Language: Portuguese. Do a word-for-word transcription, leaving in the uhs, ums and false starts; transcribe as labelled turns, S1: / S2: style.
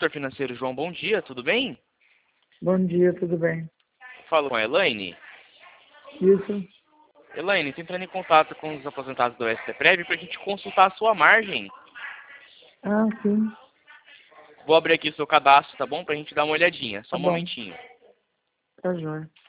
S1: consultor financeiro João, bom dia, tudo bem?
S2: Bom dia, tudo bem?
S1: Falo com a Elaine.
S2: Isso.
S1: Elaine, estou entrando em contato com os aposentados do S T Prev para a gente consultar a sua margem.
S2: Ah, sim.
S1: Vou abrir aqui o seu cadastro, tá bom? Para a gente dar uma olhadinha, só
S2: Tá
S1: um
S2: bom.
S1: momentinho.
S2: Tá jóia.